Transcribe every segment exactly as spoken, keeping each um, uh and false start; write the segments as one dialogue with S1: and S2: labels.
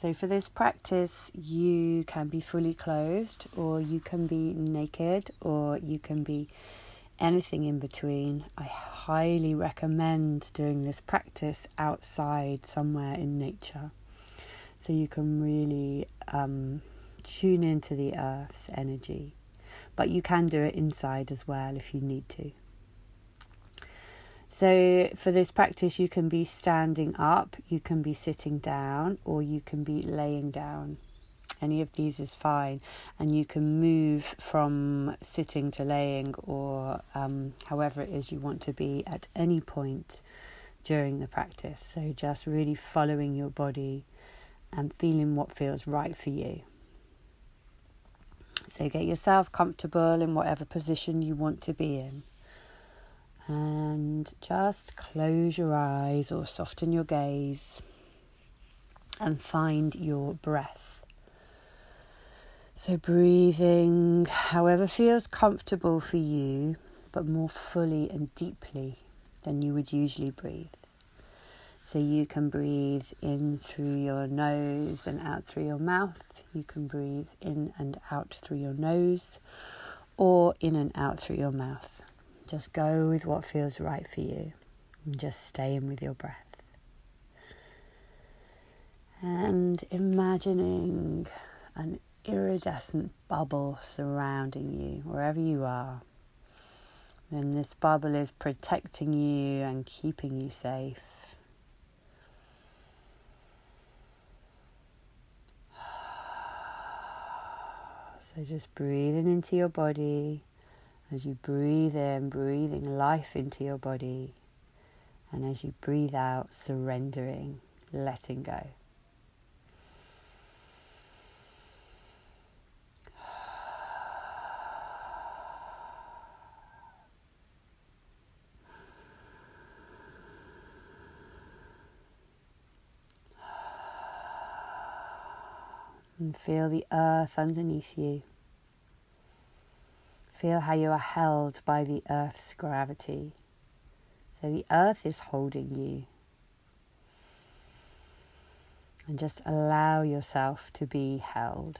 S1: So for this practice, you can be fully clothed, or you can be naked, or you can be anything in between. I highly recommend doing this practice outside somewhere in nature, so you can really um, tune into the earth's energy. But you can do it inside as well if you need to. So for this practice, you can be standing up, you can be sitting down, or you can be laying down. Any of these is fine. And you can move from sitting to laying, or um, however it is you want to be at any point during the practice. So just really following your body and feeling what feels right for you. So get yourself comfortable in whatever position you want to be in. And just close your eyes or soften your gaze and find your breath. So breathing however feels comfortable for you, but more fully and deeply than you would usually breathe. So you can breathe in through your nose and out through your mouth. You can breathe in and out through your nose, or in and out through your mouth. Just go with what feels right for you, and just stay in with your breath. And imagining an iridescent bubble surrounding you wherever you are. And this bubble is protecting you and keeping you safe. So just breathing into your body. As you breathe in, breathing life into your body. And as you breathe out, surrendering, letting go. And feel the earth underneath you. Feel how you are held by the earth's gravity. So the earth is holding you. And just allow yourself to be held.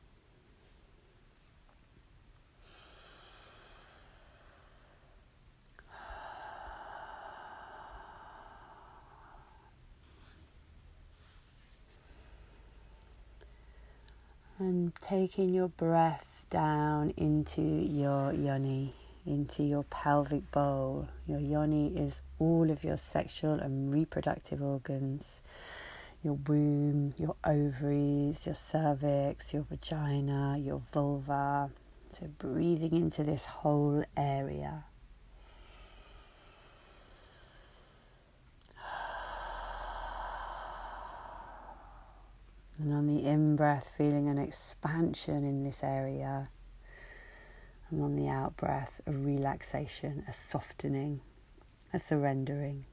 S1: And taking your breath down into your yoni, into your pelvic bowl. Your yoni is all of your sexual and reproductive organs. Your womb, your ovaries, your cervix, your vagina, your vulva. So breathing into this whole area. And on the in-breath, feeling an expansion in this area. And on the out-breath, a relaxation, a softening, a surrendering.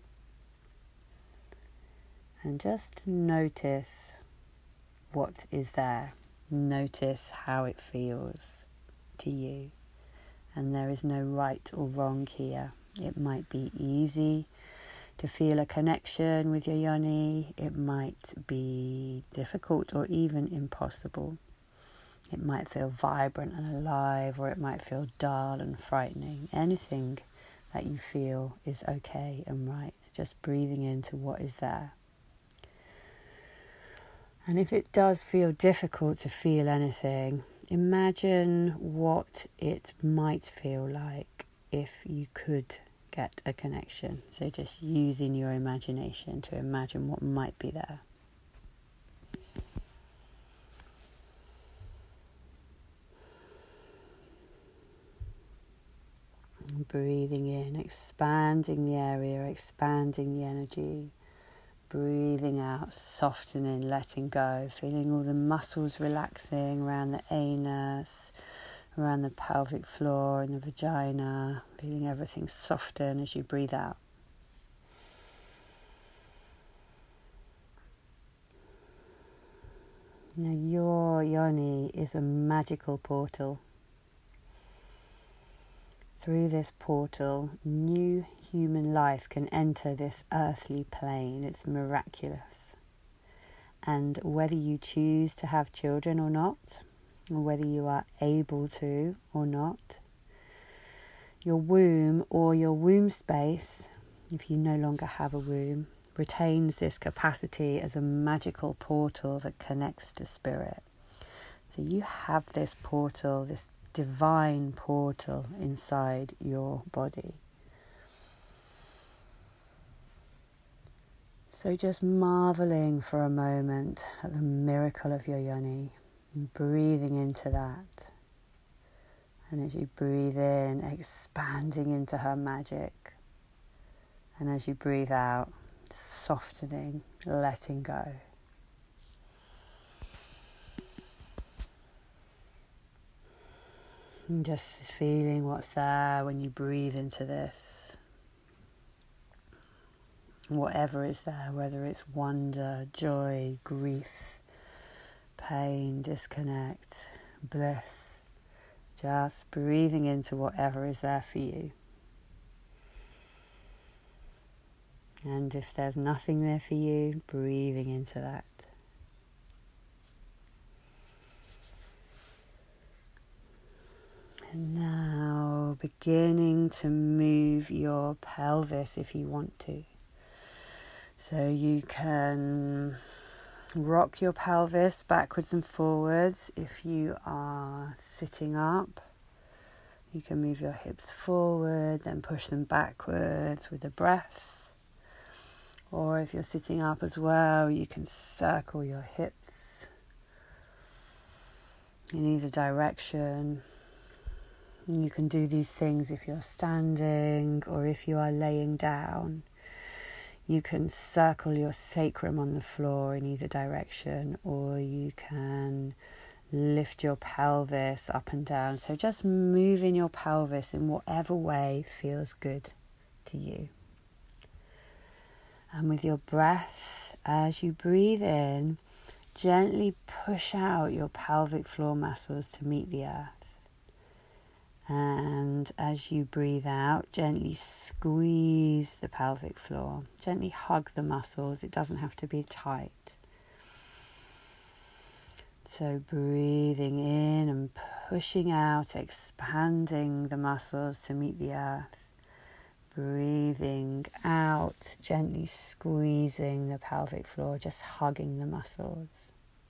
S1: And just notice what is there. Notice how it feels to you. And there is no right or wrong here. It might be easy to feel a connection with your yoni. It might be difficult or even impossible. It might feel vibrant and alive, or it might feel dull and frightening. Anything that you feel is okay and right. Just breathing into what is there. And if it does feel difficult to feel anything, imagine what it might feel like if you could get a connection. So just using your imagination to imagine what might be there. And breathing in, expanding the area, expanding the energy. Breathing out, softening, letting go, feeling all the muscles relaxing around the anus, around the pelvic floor and the vagina, feeling everything soften as you breathe out. Now your yoni is a magical portal. Through this portal, new human life can enter this earthly plane. It's miraculous. And whether you choose to have children or not, or whether you are able to or not, your womb or your womb space, if you no longer have a womb, retains this capacity as a magical portal that connects to spirit. So you have this portal, this divine portal inside your body. So just marveling for a moment at the miracle of your yoni, and breathing into that. And as you breathe in, expanding into her magic. And as you breathe out, softening, letting go. And just feeling what's there when you breathe into this. Whatever is there, whether it's wonder, joy, grief, pain, disconnect, bliss. Just breathing into whatever is there for you. And if there's nothing there for you, breathing into that. And now beginning to move your pelvis if you want to. So you can rock your pelvis backwards and forwards. If you are sitting up, you can move your hips forward, then push them backwards with the breath. Or if you're sitting up as well, you can circle your hips in either direction. You can do these things if you're standing or if you are laying down. You can circle your sacrum on the floor in either direction, or you can lift your pelvis up and down. So just moving your pelvis in whatever way feels good to you. And with your breath, as you breathe in, gently push out your pelvic floor muscles to meet the earth. And as you breathe out, gently squeeze the pelvic floor. Gently hug the muscles. It doesn't have to be tight. So breathing in and pushing out, expanding the muscles to meet the earth. Breathing out, gently squeezing the pelvic floor, just hugging the muscles.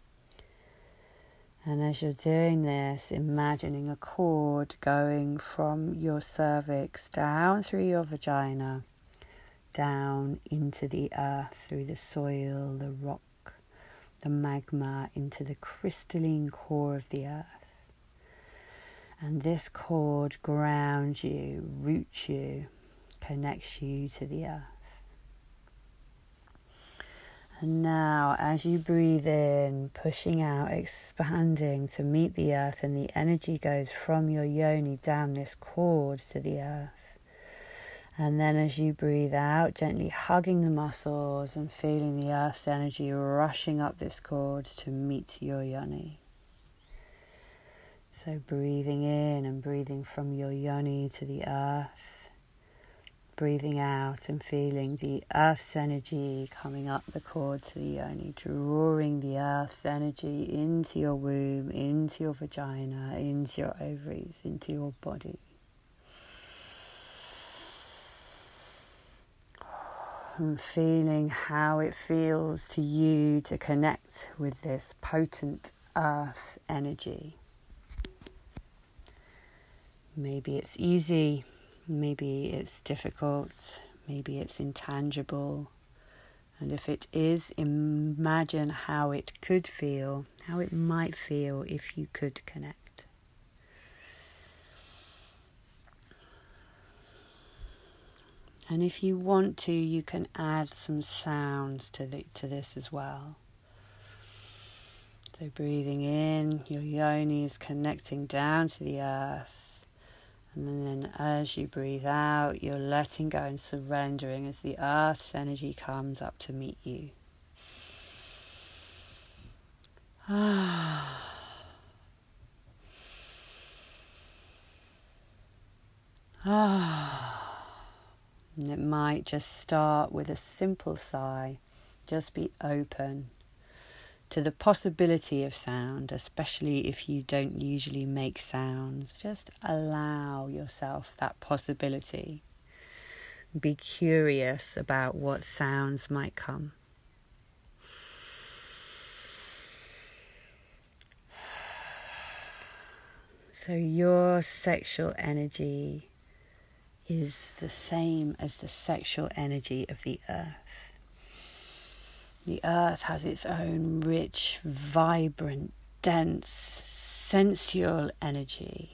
S1: And as you're doing this, imagining a cord going from your cervix down through your vagina, down into the earth, through the soil, the rock, the magma, into the crystalline core of the earth. And this cord grounds you, roots you, connects you to the earth. And now, as you breathe in, pushing out, expanding to meet the earth, and the energy goes from your yoni down this cord to the earth. And then as you breathe out, gently hugging the muscles and feeling the earth's energy rushing up this cord to meet your yoni. So breathing in and breathing from your yoni to the earth. Breathing out and feeling the earth's energy coming up the cord to the yoni, drawing the earth's energy into your womb, into your vagina, into your ovaries, into your body. And feeling how it feels to you to connect with this potent earth energy. Maybe it's easy. Maybe it's difficult, maybe it's intangible. And if it is, imagine how it could feel, how it might feel if you could connect. And if you want to, you can add some sounds to the, to this as well. So breathing in, your yoni is connecting down to the earth. And then as you breathe out, you're letting go and surrendering as the earth's energy comes up to meet you. Ah. Ah. And it might just start with a simple sigh. Just be open to the possibility of sound, especially if you don't usually make sounds. Just allow yourself that possibility. Be curious about what sounds might come. So your sexual energy is the same as the sexual energy of the earth. The earth has its own rich, vibrant, dense, sensual energy.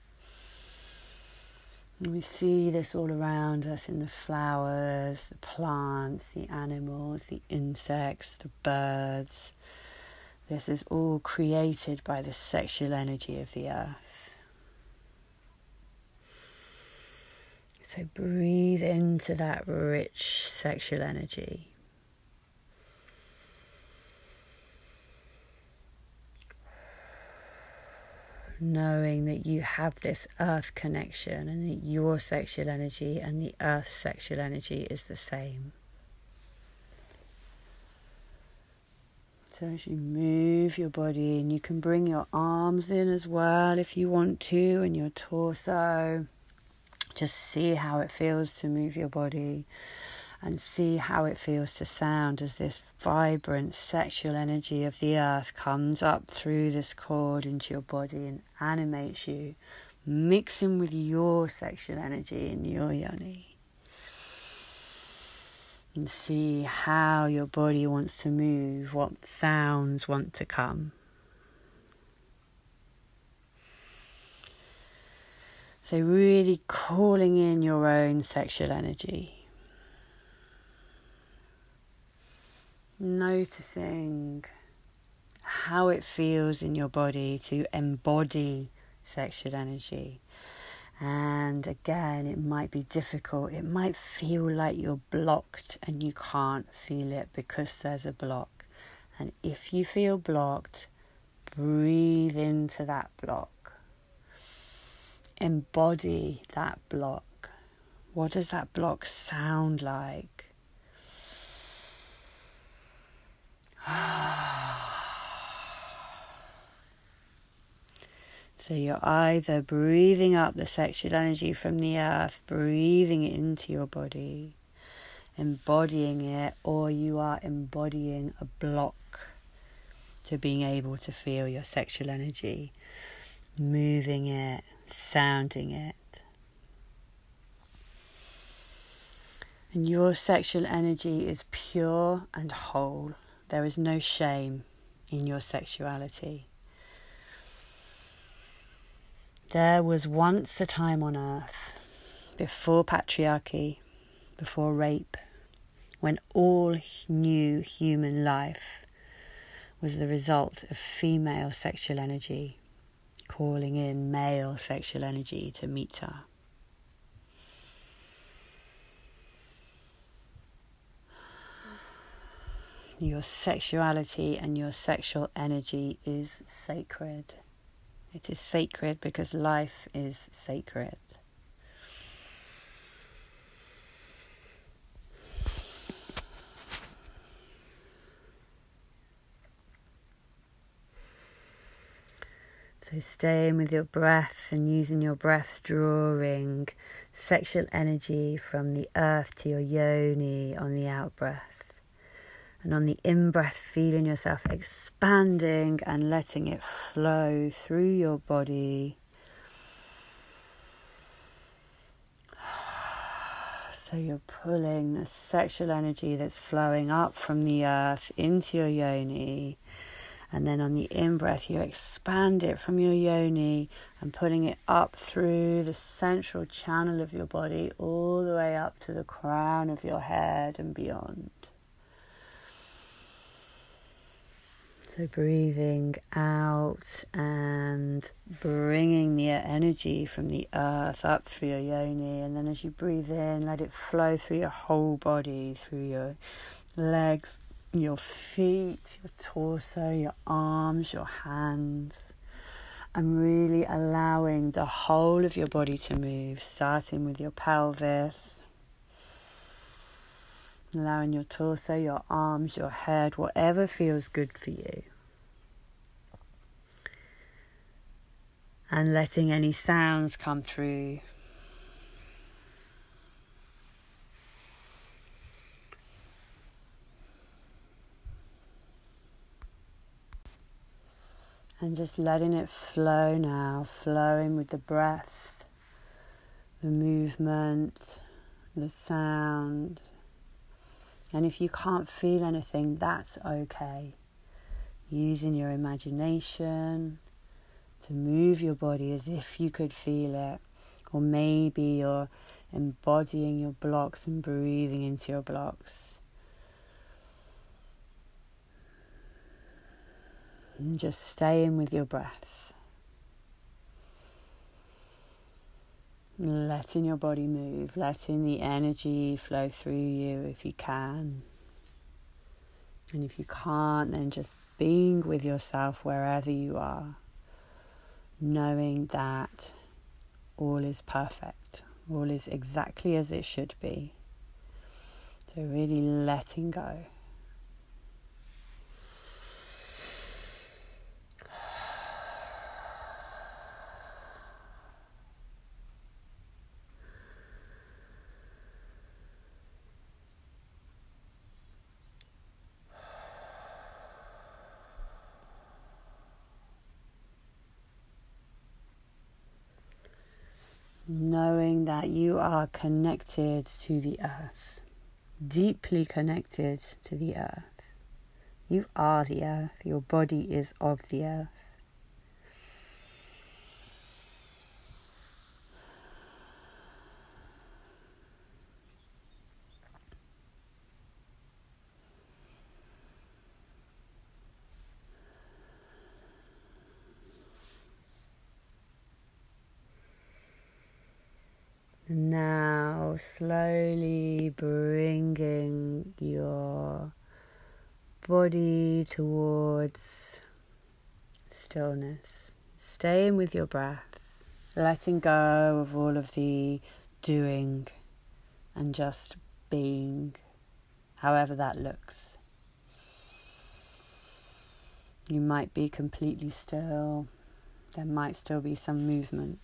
S1: And we see this all around us in the flowers, the plants, the animals, the insects, the birds. This is all created by the sexual energy of the earth. So breathe into that rich sexual energy. Knowing that you have this earth connection and that your sexual energy and the earth's sexual energy is the same. So as you move your body, and you can bring your arms in as well if you want to, and your torso. Just see how it feels to move your body, and see how it feels to sound as this vibrant sexual energy of the earth comes up through this cord into your body and animates you, mixing with your sexual energy in your yoni. And see how your body wants to move, what sounds want to come. So really calling in your own sexual energy. Noticing how it feels in your body to embody sexual energy. And again, it might be difficult. It might feel like you're blocked and you can't feel it because there's a block. And if you feel blocked, breathe into that block. Embody that block. What does that block sound like? So you're either breathing up the sexual energy from the earth, breathing it into your body, embodying it, or you are embodying a block to being able to feel your sexual energy, moving it, sounding it. And your sexual energy is pure and whole. There is no shame in your sexuality. There was once a time on earth, before patriarchy, before rape, when all new human life was the result of female sexual energy calling in male sexual energy to meet her. Your sexuality and your sexual energy is sacred. It is sacred because life is sacred. So staying with your breath and using your breath, drawing sexual energy from the earth to your yoni on the out breath. And on the in-breath, feeling yourself expanding and letting it flow through your body. So you're pulling the sexual energy that's flowing up from the earth into your yoni. And then on the in-breath, you expand it from your yoni and putting it up through the central channel of your body, all the way up to the crown of your head and beyond. So breathing out and bringing the energy from the earth up through your yoni. And then as you breathe in, let it flow through your whole body, through your legs, your feet, your torso, your arms, your hands. And really allowing the whole of your body to move, starting with your pelvis, Allowing your torso, your arms, your head, whatever feels good for you. And letting any sounds come through. And just letting it flow now, flowing with the breath, the movement, the sound. And if you can't feel anything, that's okay. Using your imagination to move your body as if you could feel it. Or maybe you're embodying your blocks and breathing into your blocks. And just staying with your breath. Letting your body move, letting the energy flow through you if you can. And if you can't, then just being with yourself wherever you are, knowing that all is perfect, all is exactly as it should be. So really letting go. Knowing that you are connected to the earth, deeply connected to the earth. You are the earth, your body is of the earth. Now slowly bringing your body towards stillness, staying with your breath, letting go of all of the doing and just being, however that looks. You might be completely still, there might still be some movement.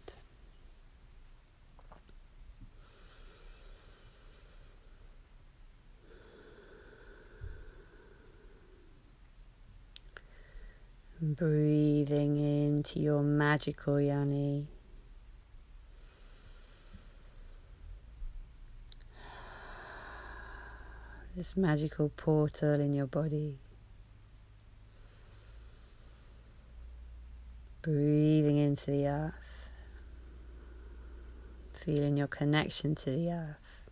S1: Breathing into your magical yoni. This magical portal in your body. Breathing into the earth. Feeling your connection to the earth.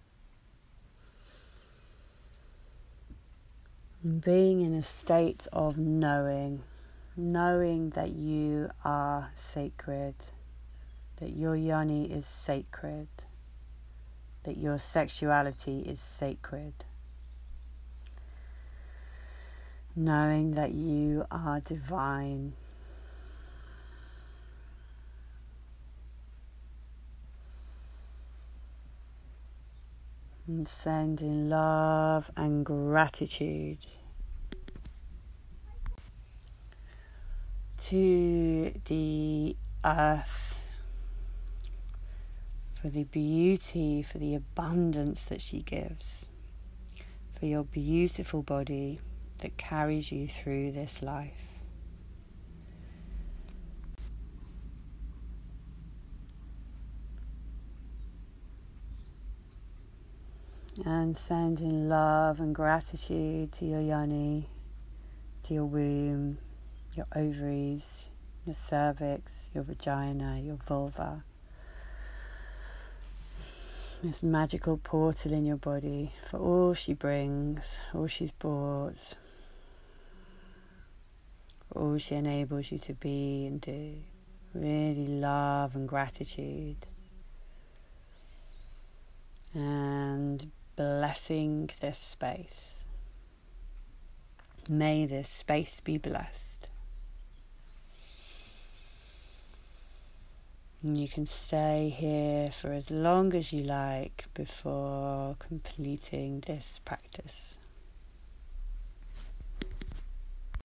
S1: And being in a state of knowing. Knowing that you are sacred, that your yoni is sacred, that your sexuality is sacred. Knowing that you are divine. And sending love and gratitude to the earth for the beauty, for the abundance that she gives, for your beautiful body that carries you through this life. And sending love and gratitude to your yoni, to your womb, your ovaries, your cervix, your vagina, your vulva. This magical portal in your body for all she brings, all she's brought, for all she enables you to be and do. Really love and gratitude. And blessing this space. May this space be blessed. And you can stay here for as long as you like before completing this practice.